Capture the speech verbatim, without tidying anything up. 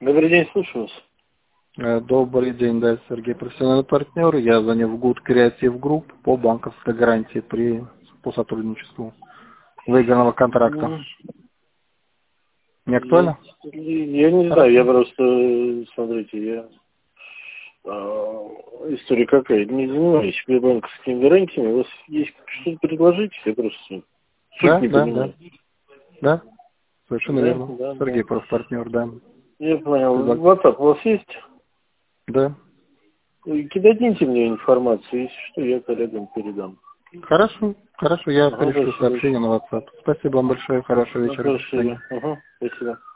Добрый день, слушаю вас. Э, Добрый день, да, Сергей, профессиональный партнер. Я звоню в Good Creative Group по банковской гарантии при, по сотрудничеству выигранного контракта. Ну, Не Я, актуально? я не Хорошо. знаю, я просто, смотрите, я а, история какая, не занимаюсь банковскими гарантиями. У вас есть что-то предложить? Я просто суть Да, не да, да. понимаю. Да, совершенно Да, верно. да, да. Сергей, профпартнер, да. Я понял. Предлаг- WhatsApp у вас есть? Да. Кидайте мне информацию, если что, я коллегам передам. Хорошо, хорошо, я Ага, пришлю спасибо. сообщение на WhatsApp. Спасибо вам большое, хорошего Ну, вечера, до свидания. спасибо. Ага, спасибо.